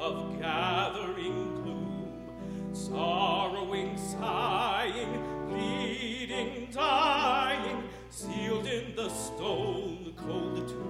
of gathering gloom, sorrowing, sighing, bleeding, dying, sealed in the stone cold tomb.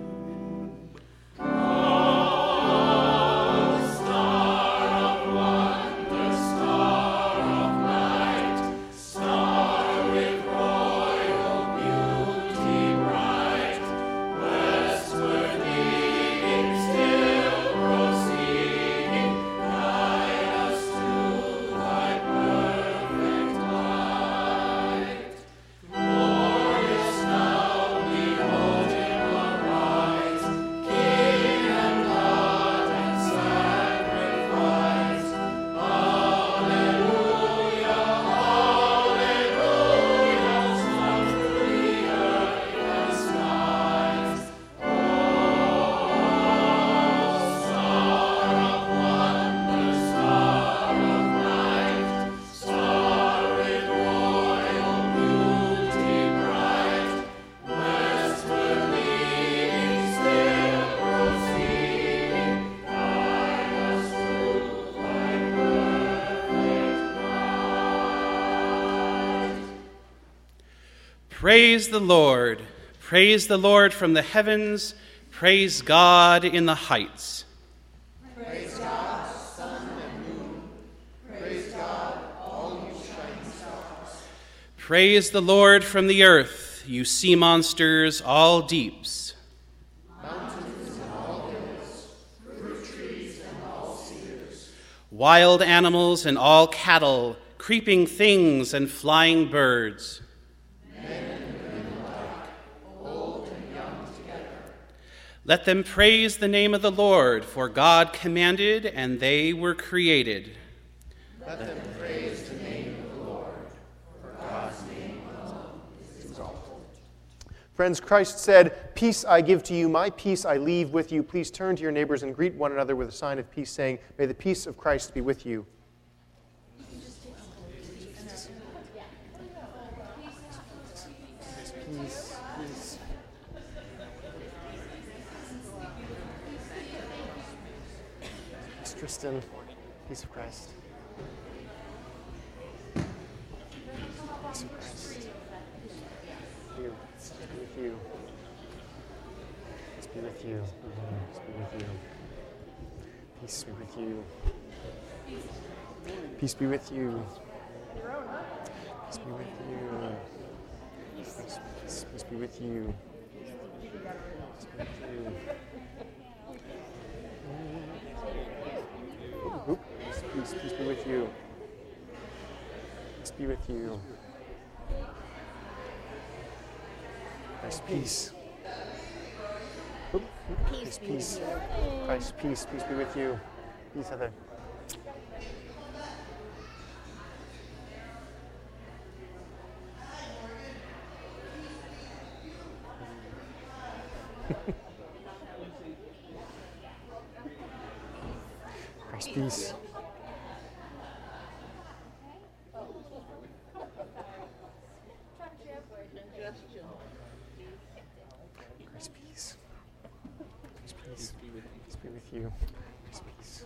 Praise the Lord. Praise the Lord from the heavens. Praise God in the heights. Praise God, sun and moon. Praise God, all you shining stars. Praise the Lord from the earth, you sea monsters, all deeps. Mountains and all hills, fruit trees and all cedars. Wild animals and all cattle, creeping things and flying birds. Let them praise the name of the Lord, for God commanded, and they were created. Let them praise the name of the Lord, for God's name alone is exalted. Friends, Christ said, "Peace I give to you, my peace I leave with you." Please turn to your neighbors and greet one another with a sign of peace, saying, "May the peace of Christ be with you." Peace, peace. Tristan, peace of Christ. Peace of Christ. You, peace be with you. Peace be with you. Peace be with you. Peace be with you. Peace be with you. Peace be with you. Peace be with you. Peace be with you. Peace be with you. Christ, peace. Peace, peace. Christ, peace. Peace be with you. Peace, Heather. Christ, peace. Christ, peace. Christ, peace. Peace be with you. Christ, peace.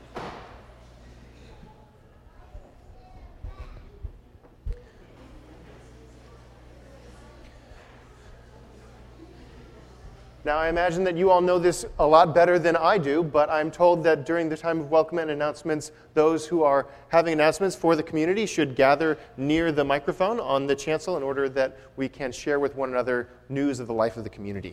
Now, I imagine that you all know this a lot better than I do, but I'm told that during the time of welcome and announcements, those who are having announcements for the community should gather near the microphone on the chancel in order that we can share with one another news of the life of the community.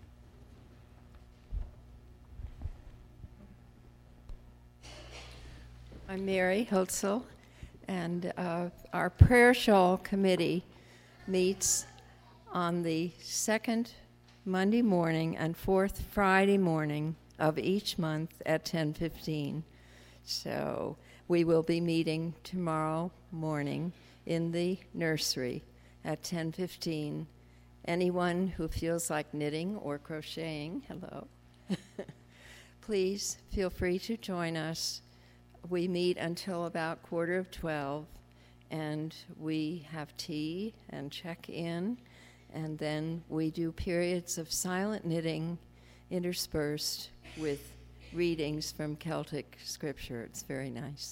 I'm Mary Hiltzel, and our prayer shawl committee meets on the second Monday morning and fourth Friday morning of each month at 10:15. So we will be meeting tomorrow morning in the nursery at 10:15. Anyone who feels like knitting or crocheting, hello, please feel free to join us. We meet until about 11:45, and we have tea and check in. And then we do periods of silent knitting interspersed with readings from Celtic scripture. It's very nice.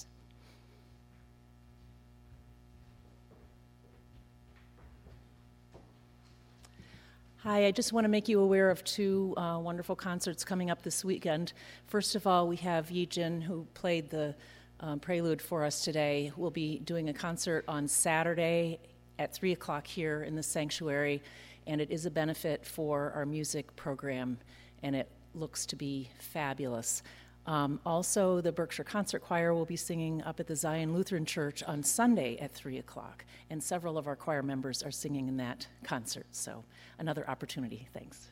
Hi, I just want to make you aware of two wonderful concerts coming up this weekend. First of all, we have Yi Jin, who played the prelude for us today. We'll be doing a concert on Saturday at 3 o'clock here in the sanctuary, and it is a benefit for our music program, and it looks to be fabulous. Also, the Berkshire Concert Choir will be singing up at the Zion Lutheran Church on Sunday at 3 o'clock, and several of our choir members are singing in that concert, so another opportunity. Thanks.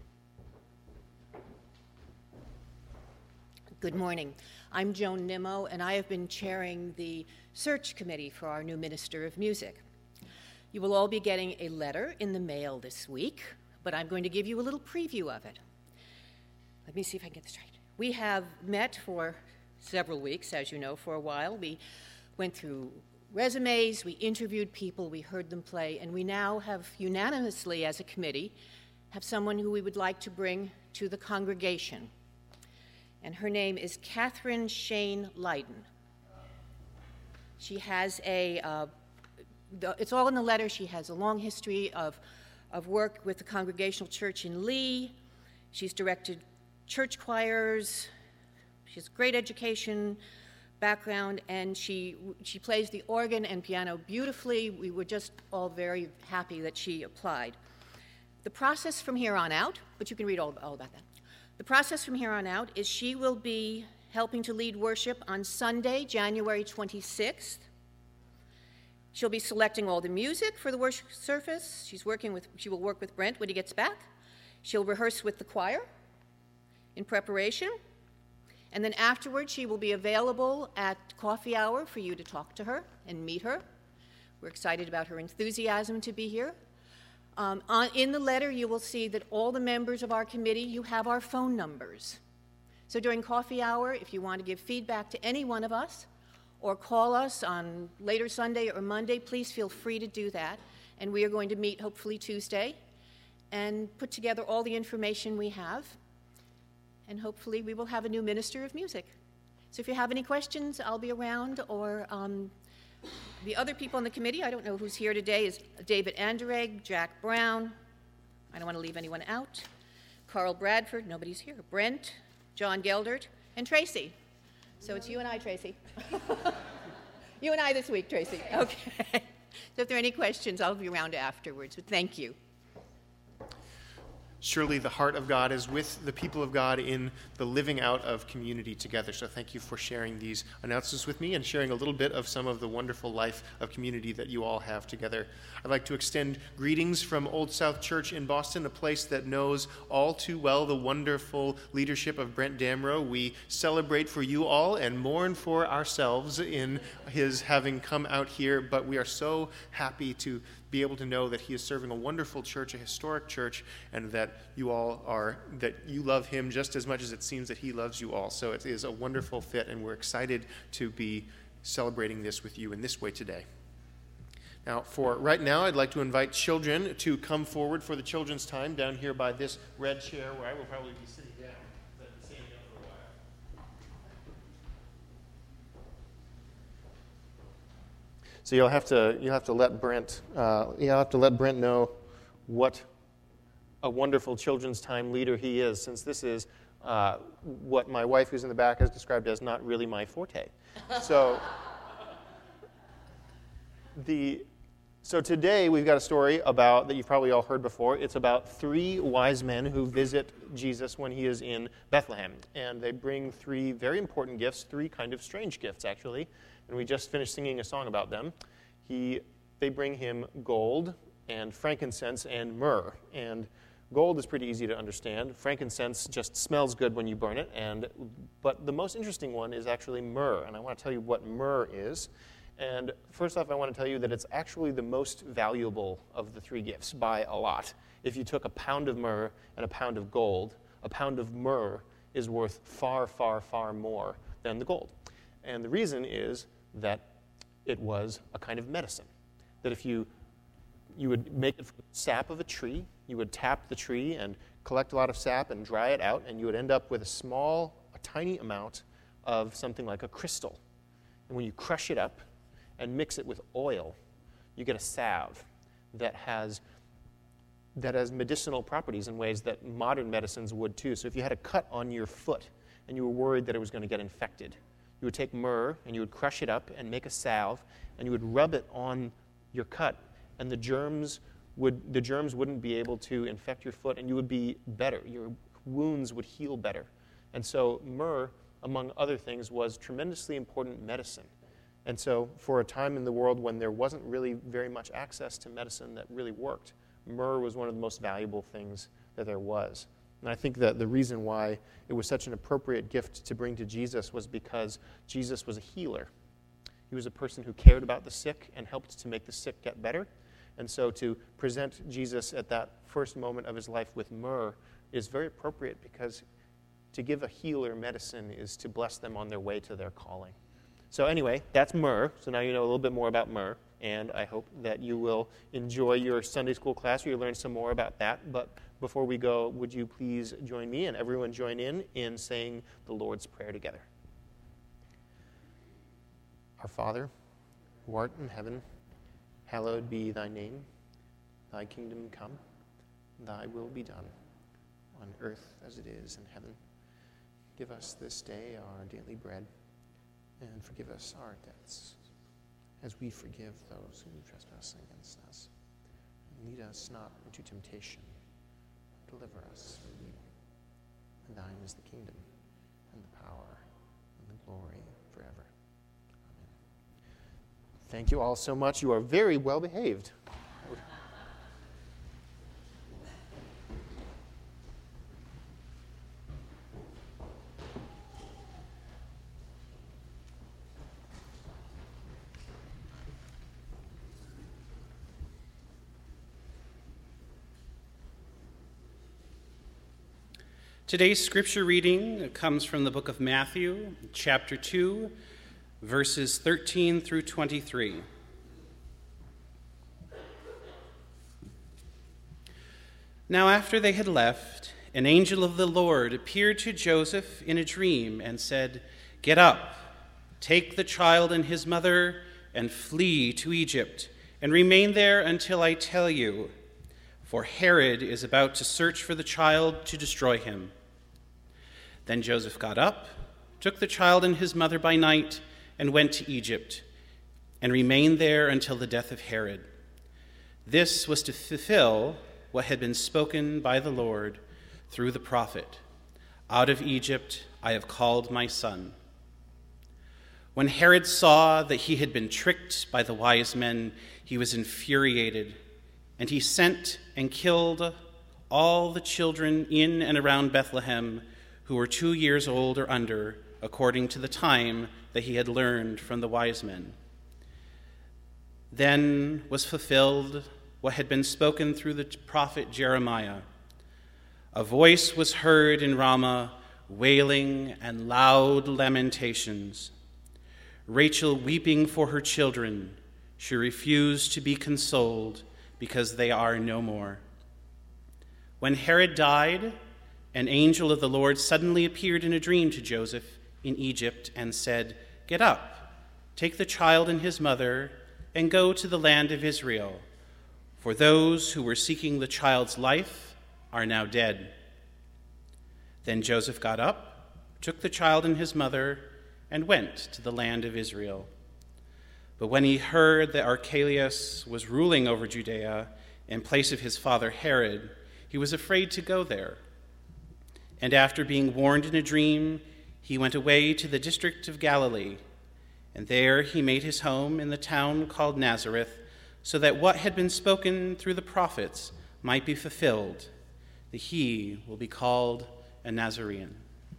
Good morning. I'm Joan Nimmo, and I have been chairing the search committee for our new Minister of Music. You will all be getting a letter in the mail this week, but I'm going to give you a little preview of it. Let me see if I can get this right. We have met for several weeks, as you know, for a while. We went through resumes, we interviewed people, we heard them play, and we now have unanimously, as a committee, have someone who we would like to bring to the congregation. And her name is Catherine Shane Lydon. She has it's all in the letter. She has a long history of work with the Congregational Church in Lee. She's directed church choirs. She has great education background, and she plays the organ and piano beautifully. We were just all very happy that she applied. The process from here on out, but you can read all about that. The process from here on out is she will be helping to lead worship on Sunday, January 26th. She'll be selecting all the music for the worship service. She will work with Brent when he gets back. She'll rehearse with the choir in preparation. And then afterwards, she will be available at coffee hour for you to talk to her and meet her. We're excited about her enthusiasm to be here. In the letter, you will see that all the members of our committee, you have our phone numbers. So during coffee hour, if you want to give feedback to any one of us or call us on later Sunday or Monday, please feel free to do that. And we are going to meet hopefully Tuesday and put together all the information we have. And hopefully we will have a new Minister of Music. So if you have any questions, I'll be around, or the other people on the committee, I don't know who's here today, is David Anderegg, Jack Brown, I don't want to leave anyone out, Carl Bradford, nobody's here, Brent, John Geldert, and Tracy. So it's you and I, Tracy. You and I this week, Tracy. Okay. So if there are any questions, I'll be around afterwards. But thank you. Surely the heart of God is with the people of God in the living out of community together. So thank you for sharing these announcements with me and sharing a little bit of some of the wonderful life of community that you all have together. I'd like to extend greetings from Old South Church in Boston, a place that knows all too well the wonderful leadership of Brent Damrow. We celebrate for you all and mourn for ourselves in his having come out here, but we are so happy to be able to know that he is serving a wonderful church, a historic church, and that you love him just as much as it seems that he loves you all. So it is a wonderful fit, and we're excited to be celebrating this with you in this way today. Now, for right now, I'd like to invite children to come forward for the children's time down here by this red chair where I will probably be sitting down. But standing up for a while. So you'll have to let Brent know what a wonderful children's time leader he is, since this is what my wife, who's in the back, has described as not really my forte. So today we've got a story that you've probably all heard before. It's about 3 wise men who visit Jesus when he is in Bethlehem, and they bring 3 very important gifts, 3 kind of strange gifts actually. And we just finished singing a song about them. They bring him gold and frankincense and myrrh. And gold is pretty easy to understand. Frankincense just smells good when you burn it. But the most interesting one is actually myrrh. And I want to tell you what myrrh is. And first off, I want to tell you that it's actually the most valuable of the 3 gifts by a lot. If you took a pound of myrrh and a pound of gold, a pound of myrrh is worth far, far, far more than the gold. And the reason is that it was a kind of medicine. That if you would make it from the sap of a tree, you would tap the tree and collect a lot of sap and dry it out, and you would end up with a tiny amount of something like a crystal. And when you crush it up and mix it with oil, you get a salve that has medicinal properties in ways that modern medicines would too. So if you had a cut on your foot and you were worried that it was going to get infected, you would take myrrh and you would crush it up and make a salve, and you would rub it on your cut, and the germs wouldn't be able to infect your foot, and you would be better. Your wounds would heal better. And so myrrh, among other things, was tremendously important medicine. And so for a time in the world when there wasn't really very much access to medicine that really worked, myrrh was one of the most valuable things that there was. And I think that the reason why it was such an appropriate gift to bring to Jesus was because Jesus was a healer. He was a person who cared about the sick and helped to make the sick get better. And so to present Jesus at that first moment of his life with myrrh is very appropriate, because to give a healer medicine is to bless them on their way to their calling. So anyway, that's myrrh. So now you know a little bit more about myrrh. And I hope that you will enjoy your Sunday school class where you learn some more about that. But before we go, would you please join me and everyone join in saying the Lord's Prayer together. Our Father, who art in heaven, hallowed be thy name. Thy kingdom come, thy will be done, on earth as it is in heaven. Give us this day our daily bread, and forgive us our debts, as we forgive those who trespass against us. And lead us not into temptation, deliver us from evil. And thine is the kingdom, and the power, and the glory forever. Amen. Thank you all so much. You are very well behaved. Today's scripture reading comes from the book of Matthew, chapter 2, verses 13 through 23. Now after they had left, an angel of the Lord appeared to Joseph in a dream and said, "Get up, take the child and his mother, and flee to Egypt, and remain there until I tell you, for Herod is about to search for the child to destroy him." Then Joseph got up, took the child and his mother by night, and went to Egypt, and remained there until the death of Herod. This was to fulfill what had been spoken by the Lord through the prophet, "Out of Egypt I have called my son." When Herod saw that he had been tricked by the wise men, he was infuriated, and he sent and killed all the children in and around Bethlehem who were 2 years old or under, according to the time that he had learned from the wise men. Then was fulfilled what had been spoken through the prophet Jeremiah. A voice was heard in Ramah, wailing and loud lamentations. Rachel weeping for her children, she refused to be consoled because they are no more. When Herod died, an angel of the Lord suddenly appeared in a dream to Joseph in Egypt and said, "Get up, take the child and his mother, and go to the land of Israel, for those who were seeking the child's life are now dead." Then Joseph got up, took the child and his mother, and went to the land of Israel. But when he heard that Archelaus was ruling over Judea in place of his father Herod, he was afraid to go there. And after being warned in a dream, he went away to the district of Galilee, and there he made his home in the town called Nazareth, so that what had been spoken through the prophets might be fulfilled, that he will be called a Nazarene.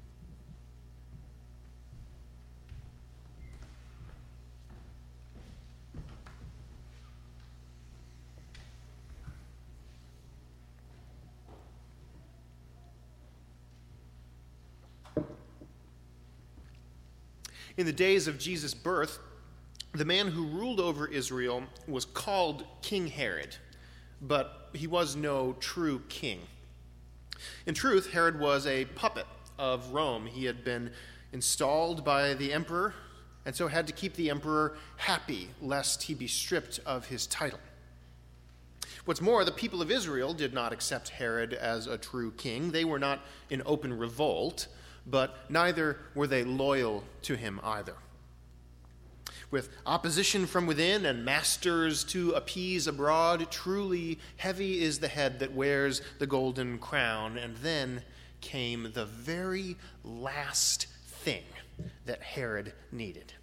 In the days of Jesus' birth, the man who ruled over Israel was called King Herod, but he was no true king. In truth, Herod was a puppet of Rome. He had been installed by the emperor, and so had to keep the emperor happy, lest he be stripped of his title. What's more, the people of Israel did not accept Herod as a true king. They were not in open revolt, but neither were they loyal to him either. With opposition from within and masters to appease abroad, truly heavy is the head that wears the golden crown. And then came the very last thing that Herod needed.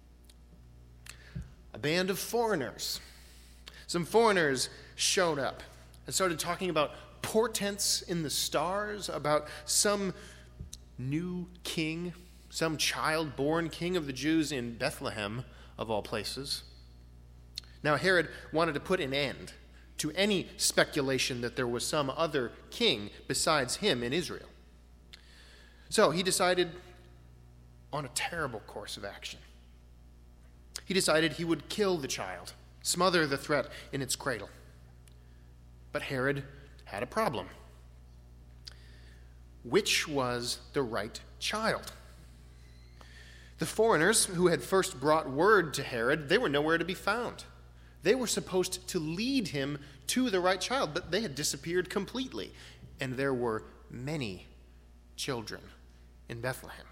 A band of foreigners. Some foreigners showed up and started talking about portents in the stars, about some new king, some child born king of the Jews in Bethlehem, of all places. Now Herod wanted to put an end to any speculation that there was some other king besides him in Israel. So he decided on a terrible course of action. He decided he would kill the child, smother the threat in its cradle. But Herod had a problem. Which was the right child? The foreigners who had first brought word to Herod, they were nowhere to be found. They were supposed to lead him to the right child, but they had disappeared completely. And there were many children in Bethlehem.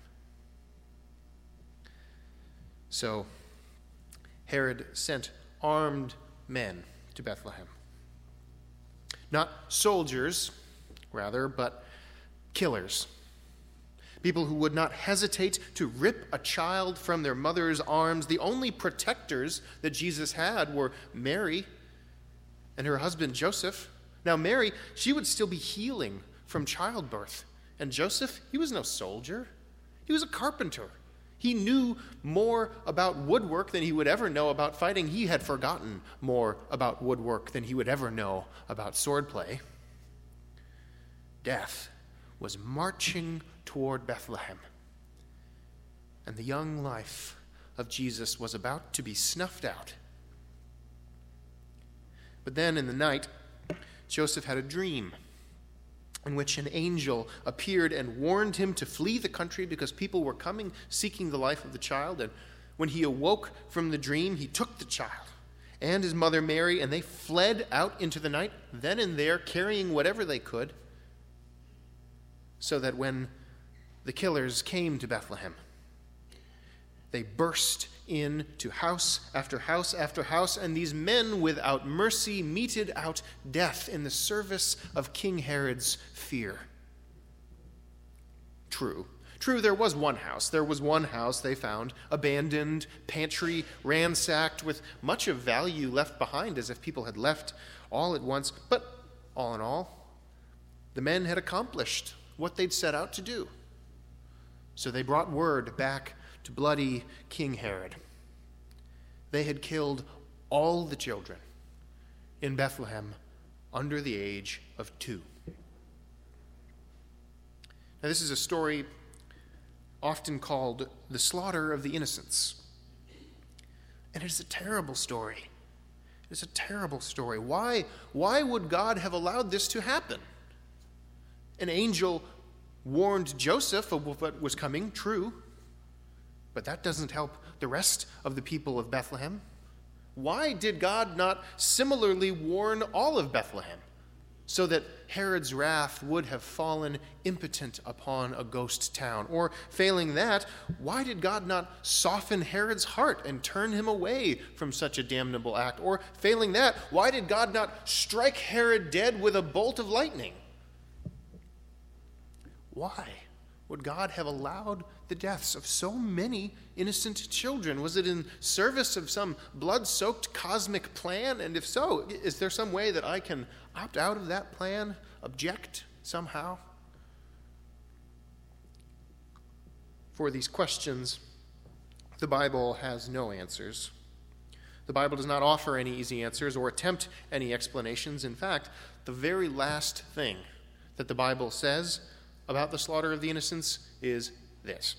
So Herod sent armed men to Bethlehem. Not soldiers, rather, but killers. People who would not hesitate to rip a child from their mother's arms. The only protectors that Jesus had were Mary and her husband Joseph. Now Mary, she would still be healing from childbirth. And Joseph, he was no soldier. He was a carpenter. He knew more about woodwork than he would ever know about fighting. He had forgotten more about woodwork than he would ever know about swordplay. Death was marching toward Bethlehem, and the young life of Jesus was about to be snuffed out. But then in the night, Joseph had a dream in which an angel appeared and warned him to flee the country because people were coming seeking the life of the child. And when he awoke from the dream, he took the child and his mother Mary, and they fled out into the night, then and there, carrying whatever they could, so that when the killers came to Bethlehem, they burst into house after house after house, and these men without mercy meted out death in the service of King Herod's fear. True, there was one house. There was one house they found, abandoned, pantry ransacked, with much of value left behind, as if people had left all at once. But all in all, the men had accomplished what they'd set out to do. So they brought word back to bloody King Herod. They had killed all the children in Bethlehem under the age of 2. Now, this is a story often called the slaughter of the innocents. And it is a terrible story. It's a terrible story. Why would God have allowed this to happen? An angel warned Joseph of what was coming, true, but that doesn't help the rest of the people of Bethlehem. Why did God not similarly warn all of Bethlehem, so that Herod's wrath would have fallen impotent upon a ghost town? Or, failing that, why did God not soften Herod's heart and turn him away from such a damnable act? Or, failing that, why did God not strike Herod dead with a bolt of lightning? Why would God have allowed the deaths of so many innocent children? Was it in service of some blood-soaked cosmic plan? And if so, is there some way that I can opt out of that plan, object somehow? For these questions, the Bible has no answers. The Bible does not offer any easy answers or attempt any explanations. In fact, the very last thing that the Bible says about the slaughter of the innocents is this: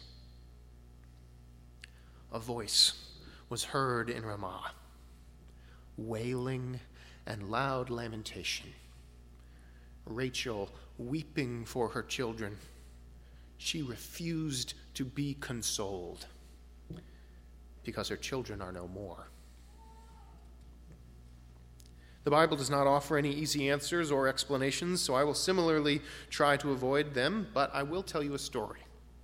a voice was heard in Ramah, wailing and loud lamentation, Rachel weeping for her children, she refused to be consoled because her children are no more. The Bible does not offer any easy answers or explanations, so I will similarly try to avoid them, but I will tell you a story.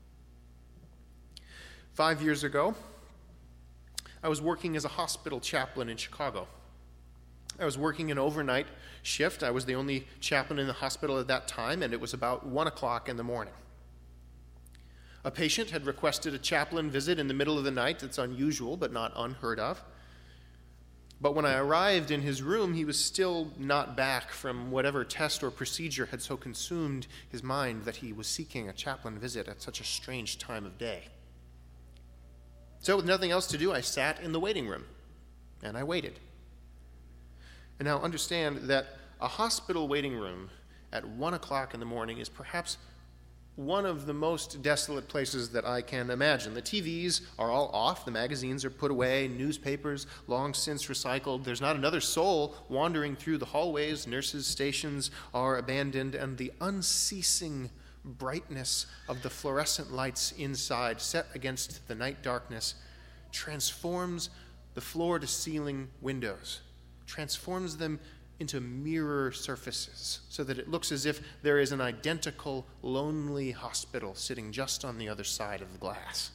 5 years ago, I was working as a hospital chaplain in Chicago. I was working an overnight shift. I was the only chaplain in the hospital at that time, and it was about 1 o'clock in the morning. A patient had requested a chaplain visit in the middle of the night. It's unusual, but not unheard of. But when I arrived in his room, he was still not back from whatever test or procedure had so consumed his mind that he was seeking a chaplain visit at such a strange time of day. So with nothing else to do, I sat in the waiting room, and I waited. And now understand that a hospital waiting room at 1 o'clock in the morning is perhaps one of the most desolate places that I can imagine. The TVs are all off, the magazines are put away, newspapers long since recycled. There's not another soul wandering through the hallways, nurses' stations are abandoned, and the unceasing brightness of the fluorescent lights inside, set against the night darkness, transforms the floor-to-ceiling windows, transforms them into mirror surfaces so that it looks as if there is an identical, lonely hospital sitting just on the other side of the glass.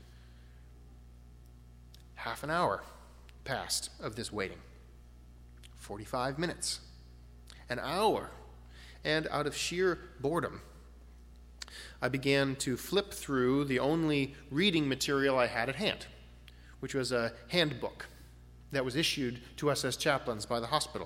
Half an hour passed of this waiting. 45 minutes. An hour. And out of sheer boredom, I began to flip through the only reading material I had at hand, which was a handbook that was issued to us as chaplains by the hospital.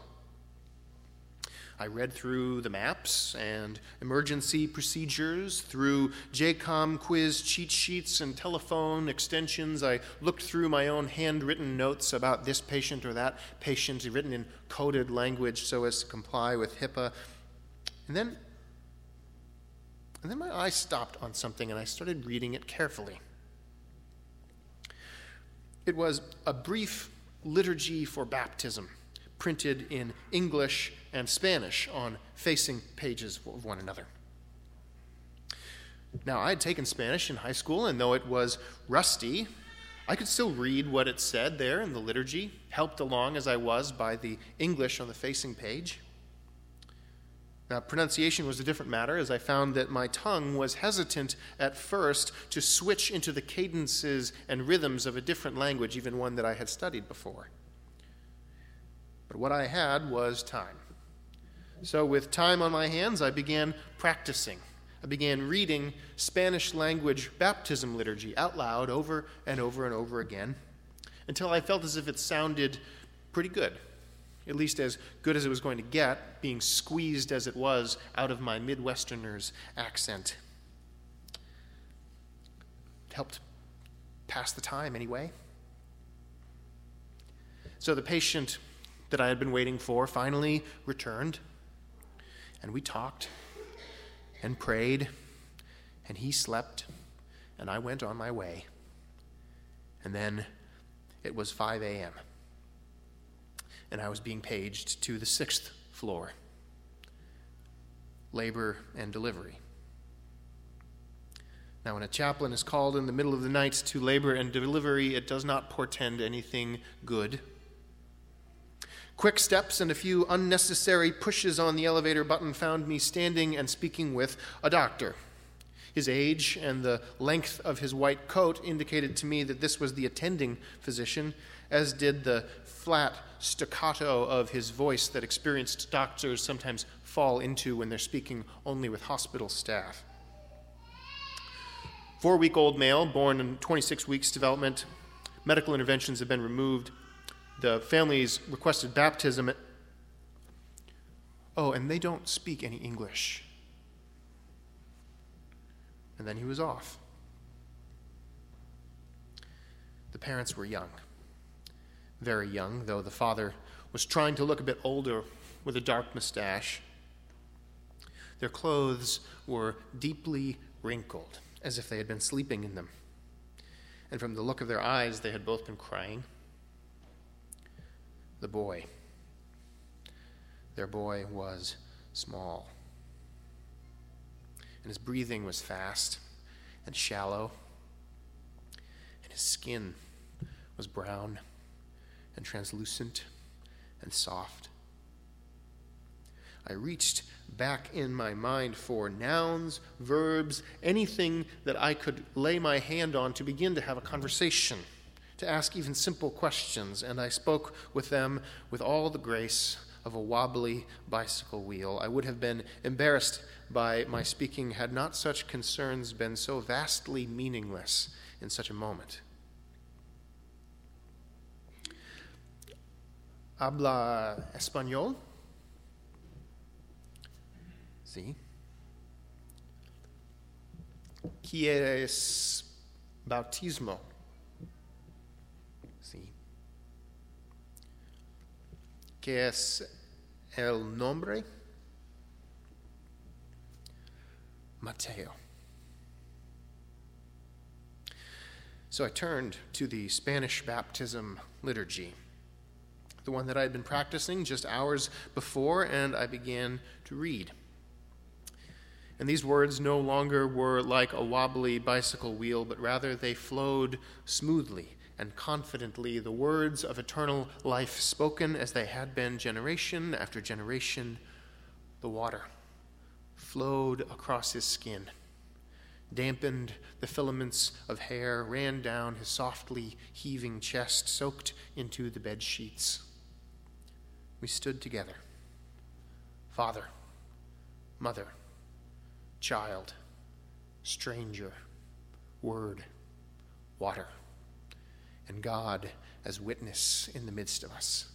I read through the maps and emergency procedures, through JCOM quiz cheat sheets and telephone extensions. I looked through my own handwritten notes about this patient or that patient, written in coded language so as to comply with HIPAA. And then my eye stopped on something, and I started reading it carefully. It was a brief liturgy for baptism, printed in English and Spanish on facing pages of one another. Now, I had taken Spanish in high school, and though it was rusty, I could still read what it said there in the liturgy, helped along as I was by the English on the facing page. Now, pronunciation was a different matter, as I found that my tongue was hesitant at first to switch into the cadences and rhythms of a different language, even one that I had studied before. But what I had was time. So with time on my hands, I began practicing. I began reading Spanish language baptism liturgy out loud over and over and over again, until I felt as if it sounded pretty good, at least as good as it was going to get, being squeezed as it was out of my Midwesterner's accent. It helped pass the time anyway. So the patient that I had been waiting for finally returned, and we talked and prayed, and he slept, and I went on my way. And then it was 5 a.m., and I was being paged to the 6th floor, labor and delivery. Now, when a chaplain is called in the middle of the night to labor and delivery, it does not portend anything good. Quick steps and a few unnecessary pushes on the elevator button found me standing and speaking with a doctor. His age and the length of his white coat indicated to me that this was the attending physician, as did the flat staccato of his voice that experienced doctors sometimes fall into when they're speaking only with hospital staff. 4-week-old male, born in 26 weeks development. Medical interventions have been removed. The family's requested baptism. And they don't speak any English. And then he was off. The parents were young, very young, though the father was trying to look a bit older with a dark mustache. Their clothes were deeply wrinkled, as if they had been sleeping in them. And from the look of their eyes, they had both been crying. Their boy was small, and his breathing was fast, and shallow, and his skin was brown and translucent and soft. I reached back in my mind for nouns, verbs, anything that I could lay my hand on to begin to have a conversation, to ask even simple questions, and I spoke with them with all the grace of a wobbly bicycle wheel. I would have been embarrassed by my speaking had not such concerns been so vastly meaningless in such a moment. ¿Habla español? Sí. ¿Quieres bautismo? Sí. ¿Qué es el nombre? Mateo. So I turned to the Spanish baptism liturgy, the one that I had been practicing just hours before, and I began to read. And these words no longer were like a wobbly bicycle wheel, but rather they flowed smoothly and confidently, the words of eternal life spoken as they had been generation after generation. The water flowed across his skin, dampened the filaments of hair, ran down his softly heaving chest, soaked into the bed sheets. We stood together, father, mother, child, stranger, word, water, and God as witness in the midst of us.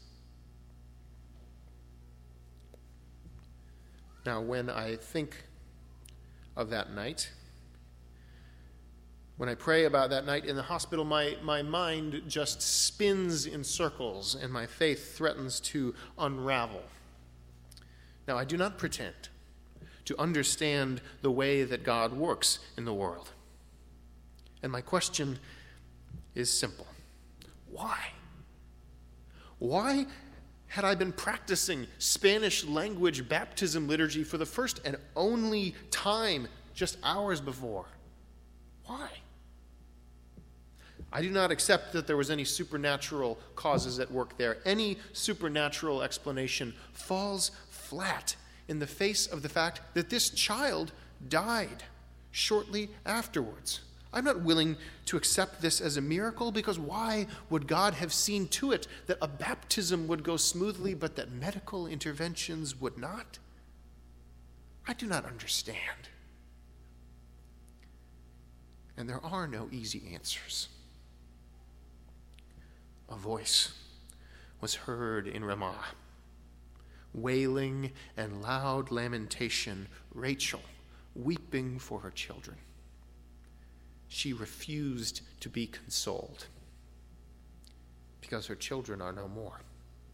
Now, when I think of that night, when I pray about that night in the hospital, my mind just spins in circles and my faith threatens to unravel. Now, I do not pretend to understand the way that God works in the world. And my question is simple. Why? Why had I been practicing Spanish language baptism liturgy for the first and only time just hours before? Why? I do not accept that there was any supernatural causes at work there. Any supernatural explanation falls flat in the face of the fact that this child died shortly afterwards. I'm not willing to accept this as a miracle, because why would God have seen to it that a baptism would go smoothly but that medical interventions would not? I do not understand. And there are no easy answers. A voice was heard in Ramah, wailing and loud lamentation, Rachel weeping for her children. She refused to be consoled because her children are no more.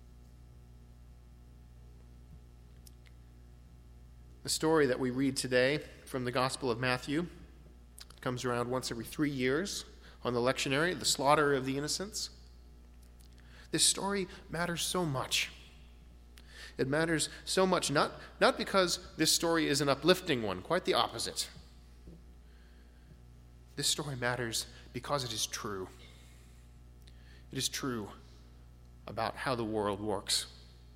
The story that we read today from the Gospel of Matthew comes around once every 3 years on the lectionary, the slaughter of the innocents. This story matters so much. It matters so much, not because this story is an uplifting one, quite the opposite. This story matters because it is true. It is true about how the world works.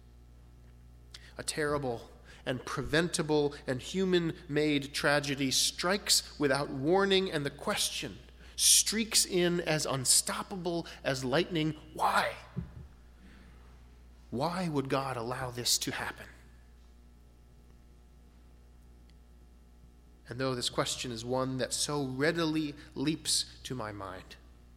A terrible and preventable and human-made tragedy strikes without warning, and the question streaks in as unstoppable as lightning. Why? Why would God allow this to happen? And though this question is one that so readily leaps to my mind,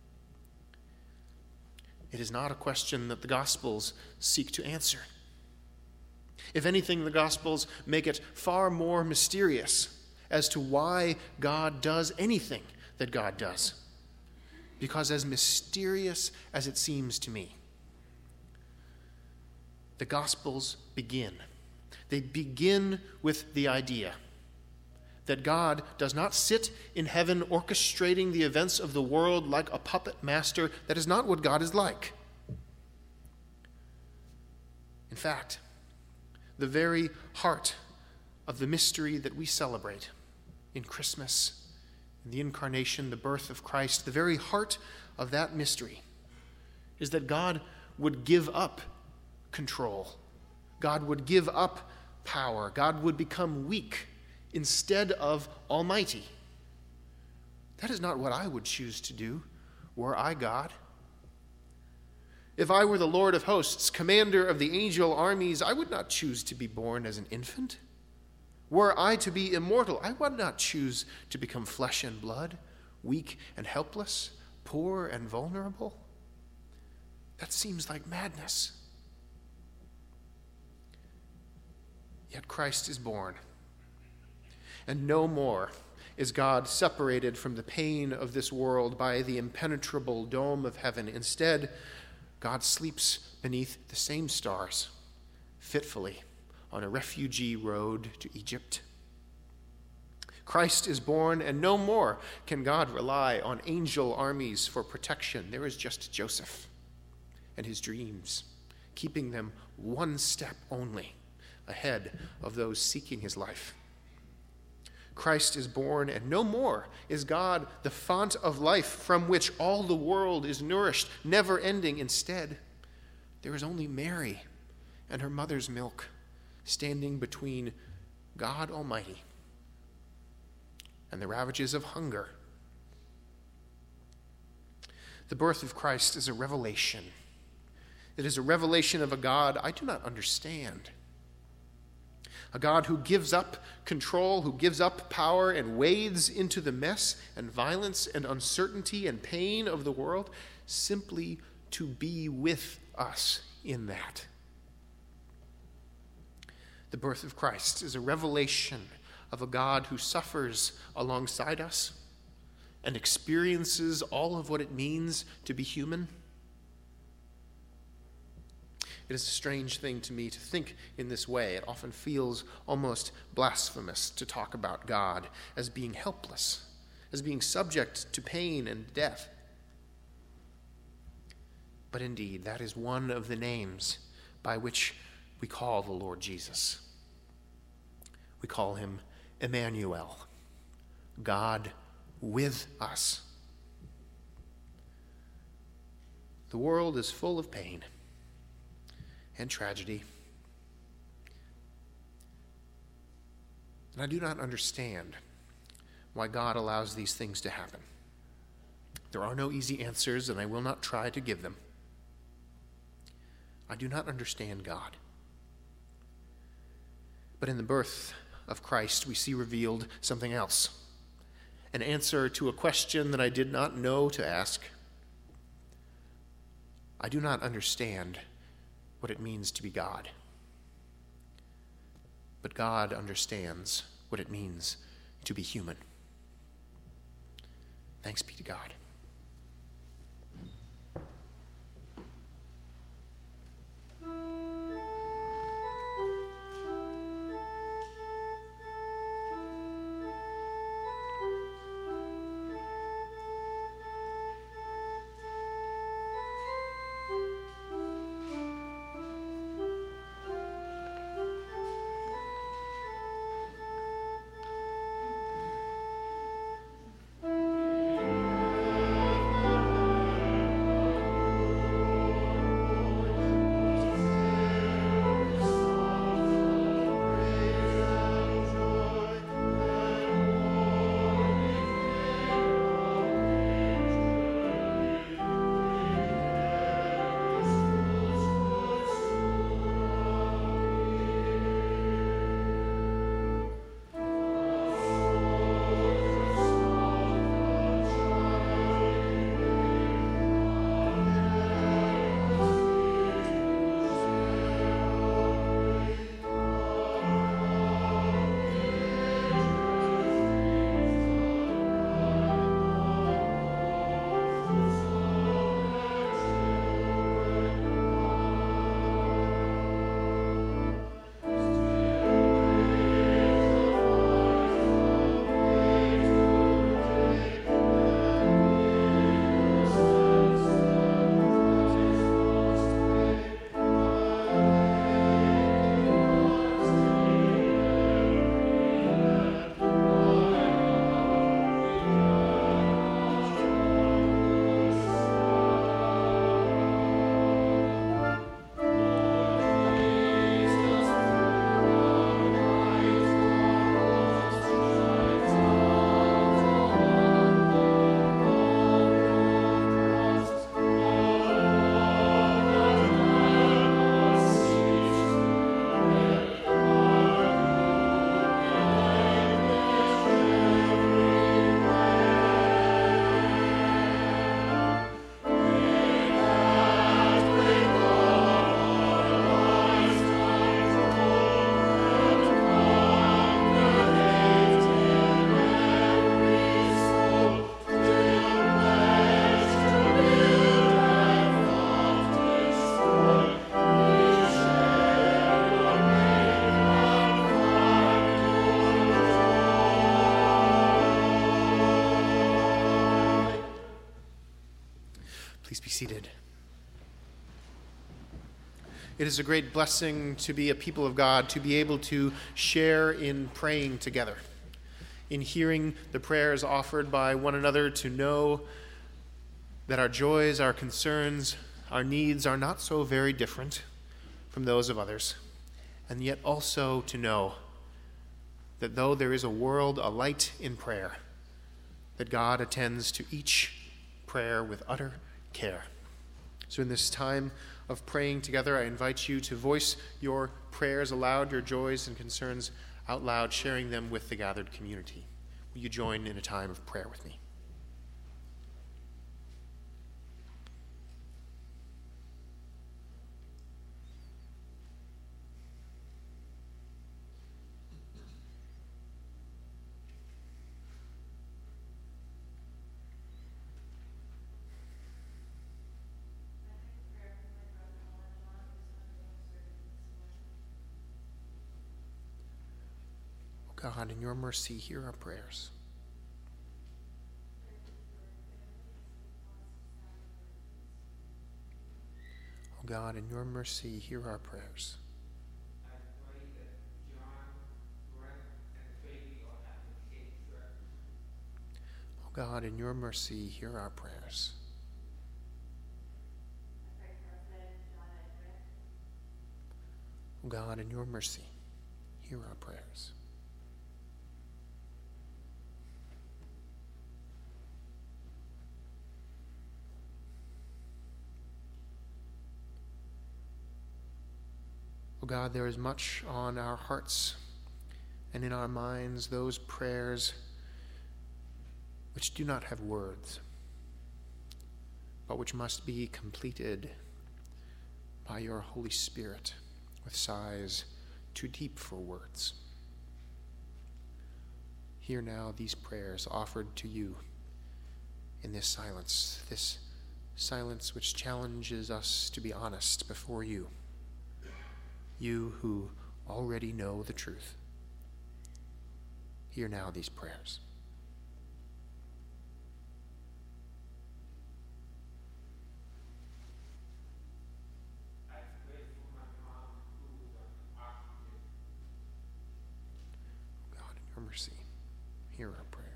it is not a question that the Gospels seek to answer. If anything, the Gospels make it far more mysterious as to why God does anything that God does. Because as mysterious as it seems to me, the Gospels begin. They begin with the idea that God does not sit in heaven orchestrating the events of the world like a puppet master. That is not what God is like. In fact, the very heart of the mystery that we celebrate in Christmas The incarnation, the birth of Christ, the very heart of that mystery is that God would give up control. God would give up power. God would become weak instead of almighty. That is not what I would choose to do were I God. If I were the Lord of hosts, commander of the angel armies, I would not choose to be born as an infant. Were I to be immortal, I would not choose to become flesh and blood, weak and helpless, poor and vulnerable. That seems like madness. Yet Christ is born, and no more is God separated from the pain of this world by the impenetrable dome of heaven. Instead, God sleeps beneath the same stars, fitfully, on a refugee road to Egypt. Christ is born, and no more can God rely on angel armies for protection. There is just Joseph and his dreams, keeping them one step only ahead of those seeking his life. Christ is born, and no more is God the font of life from which all the world is nourished, never ending. Instead, there is only Mary and her mother's milk, standing between God Almighty and the ravages of hunger. The birth of Christ is a revelation. It is a revelation of a God I do not understand. A God who gives up control, who gives up power and wades into the mess and violence and uncertainty and pain of the world simply to be with us in that. The birth of Christ is a revelation of a God who suffers alongside us and experiences all of what it means to be human. It is a strange thing to me to think in this way. It often feels almost blasphemous to talk about God as being helpless, as being subject to pain and death. But indeed, that is one of the names by which we call the Lord Jesus. We call him Emmanuel, God with us. The world is full of pain and tragedy, and I do not understand why God allows these things to happen. There are no easy answers, and I will not try to give them. I do not understand God. But in the birth of Christ, we see revealed something else, an answer to a question that I did not know to ask. I do not understand what it means to be God, but God understands what it means to be human. Thanks be to God. Please be seated. It is a great blessing to be a people of God, to be able to share in praying together, in hearing the prayers offered by one another, to know that our joys, our concerns, our needs are not so very different from those of others, and yet also to know that though there is a world alight in prayer, that God attends to each prayer with utter care. So in this time of praying together, I invite you to voice your prayers aloud, your joys and concerns out loud, sharing them with the gathered community. Will you join in a time of prayer with me? God, in your mercy, hear our prayers. Oh God, in your mercy, hear our prayers. I pray that John, Brent, and Katie will have a safe trip. Oh God, in your mercy, hear our prayers. I pray for our friend John and Brent. Oh God, in your mercy, hear our prayers. Oh God, there is much on our hearts and in our minds, those prayers which do not have words, but which must be completed by your Holy Spirit with sighs too deep for words. Hear now these prayers offered to you in this silence which challenges us to be honest before you. You who already know the truth, hear now these prayers. I pray for my mom who is on oxygen. God, in your mercy, hear our prayers.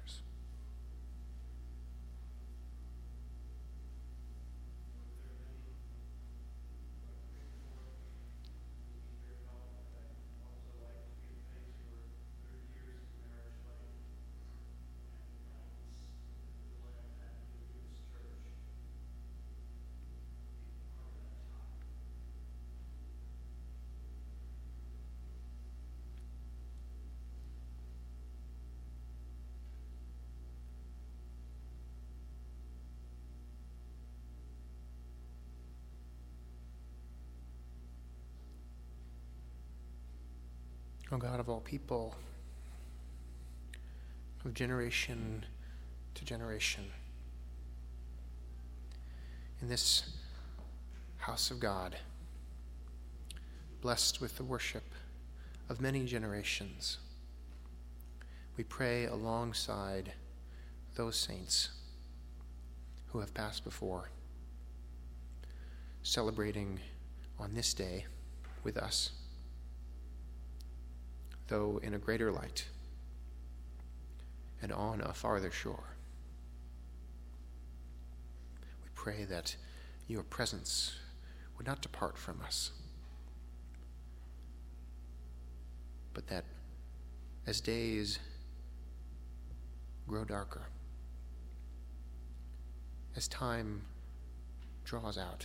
O God of all people, of generation to generation, in this house of God, blessed with the worship of many generations, we pray alongside those saints who have passed before, celebrating on this day with us, though in a greater light and on a farther shore. We pray that your presence would not depart from us, but that as days grow darker, as time draws out,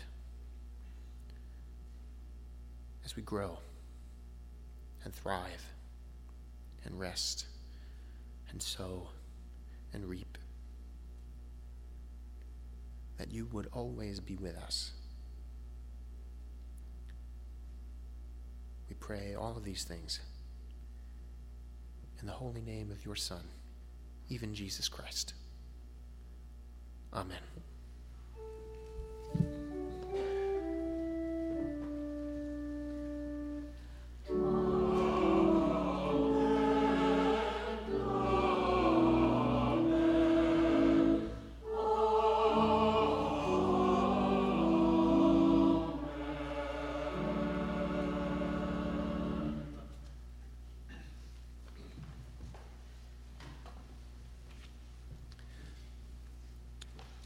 as we grow and thrive and rest and sow and reap, that you would always be with us. We pray all of these things in the holy name of your Son, even Jesus Christ. Amen.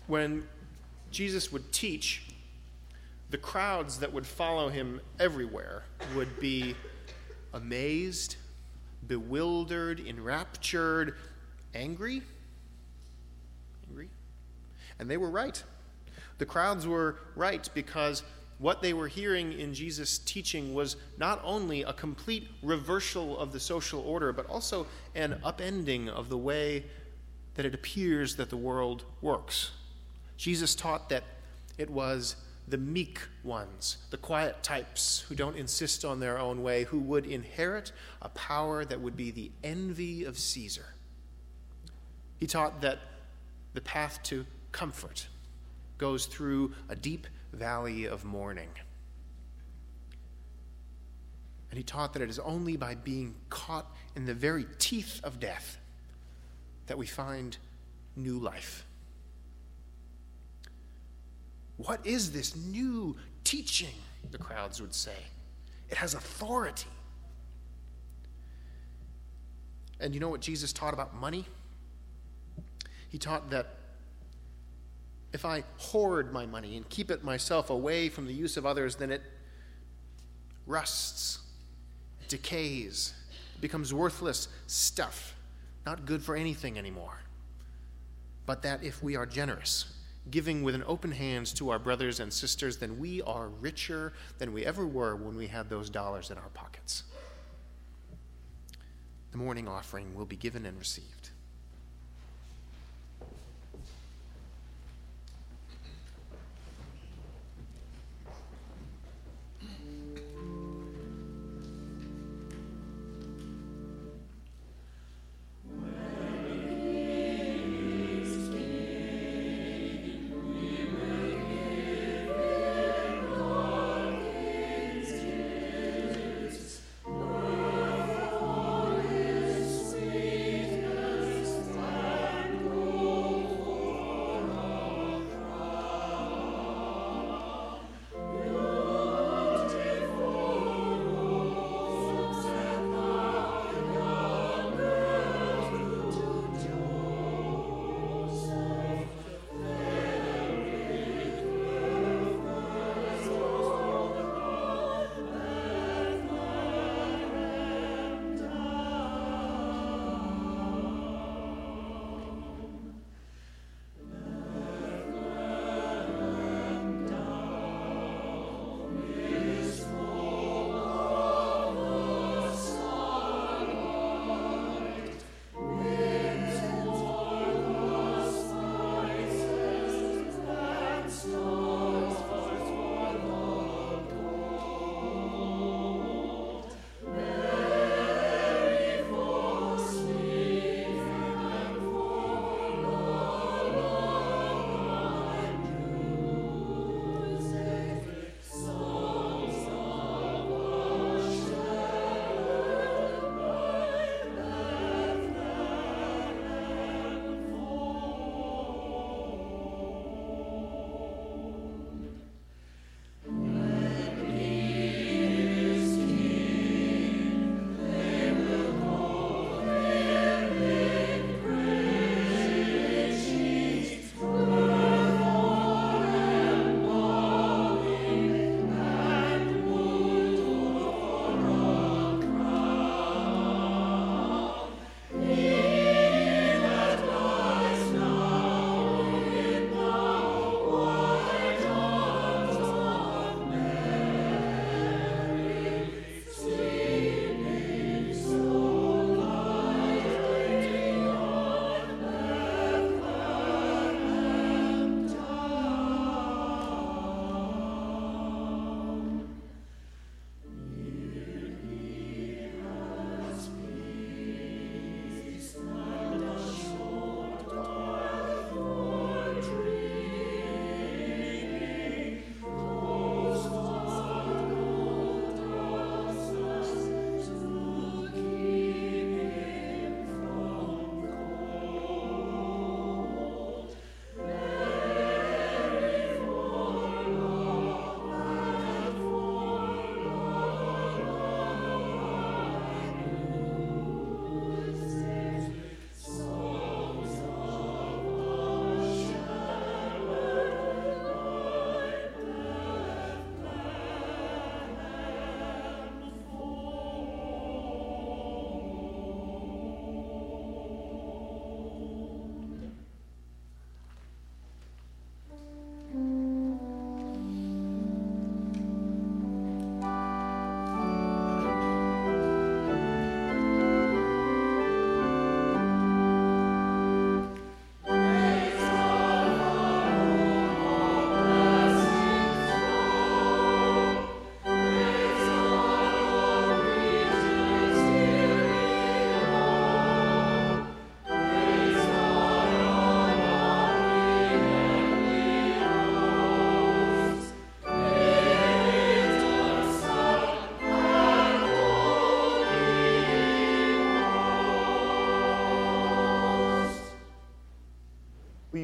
when Jesus would teach, the crowds that would follow him everywhere would be amazed, bewildered, enraptured, angry. And they were right. The crowds were right because what they were hearing in Jesus' teaching was not only a complete reversal of the social order, but also an upending of the way that it appears that the world works. Jesus taught that it was the meek ones, the quiet types who don't insist on their own way, who would inherit a power that would be the envy of Caesar. He taught that the path to comfort goes through a deep valley of mourning. And he taught that it is only by being caught in the very teeth of death that we find new life. What is this new teaching? The crowds would say. It has authority. And you know what Jesus taught about money? He taught that if I hoard my money and keep it myself away from the use of others, then it rusts, decays, becomes worthless stuff, not good for anything anymore. But that if we are generous, giving with an open hand to our brothers and sisters, then we are richer than we ever were when we had those dollars in our pockets. The morning offering will be given and received.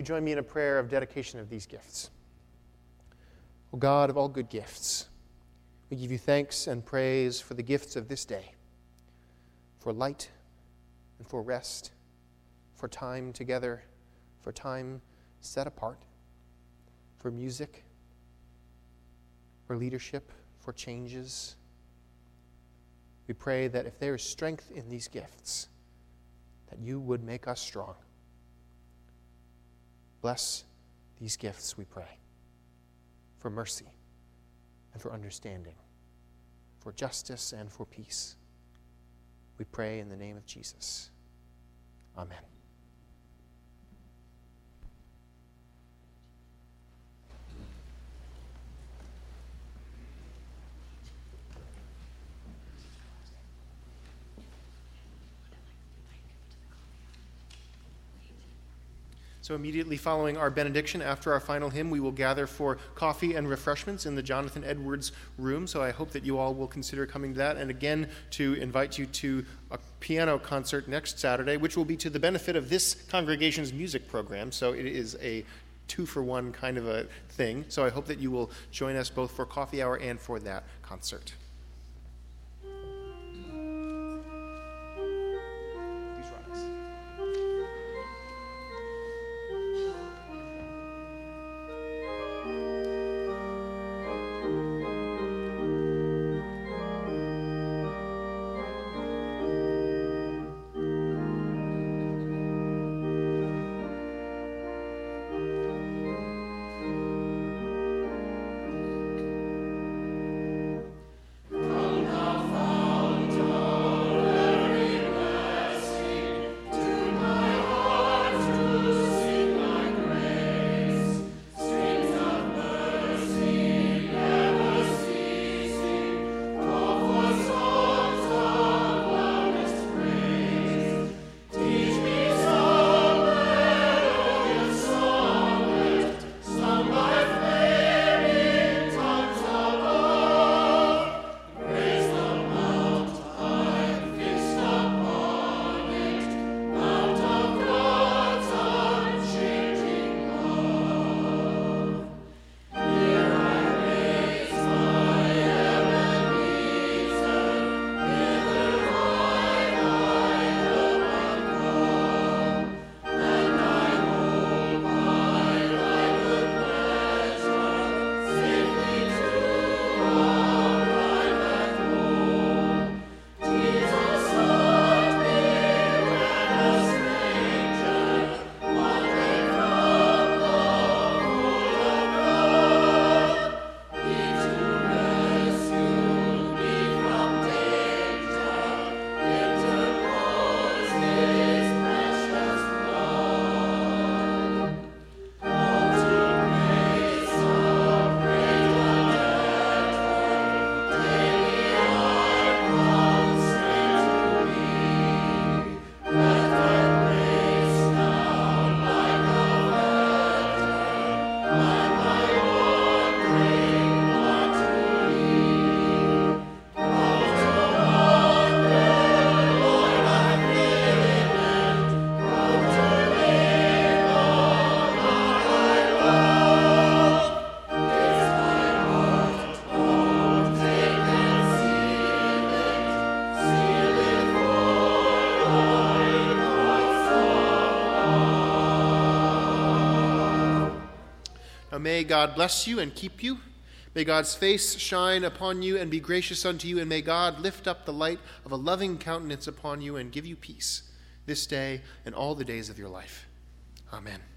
join me in a prayer of dedication of these gifts? O God of all good gifts, we give you thanks and praise for the gifts of this day, for light and for rest, for time together, for time set apart, for music, for leadership, for changes. We pray that if there is strength in these gifts, that you would make us strong. Bless these gifts, we pray, for mercy and for understanding, for justice and for peace. We pray in the name of Jesus. Amen. So immediately following our benediction, after our final hymn, we will gather for coffee and refreshments in the Jonathan Edwards room. So I hope that you all will consider coming to that. And again, to invite you to a piano concert next Saturday, which will be to the benefit of this congregation's music program. So it is a 2-for-1 kind of a thing. So I hope that you will join us both for coffee hour and for that concert. May God bless you and keep you. May God's face shine upon you and be gracious unto you, and may God lift up the light of a loving countenance upon you and give you peace this day and all the days of your life. Amen.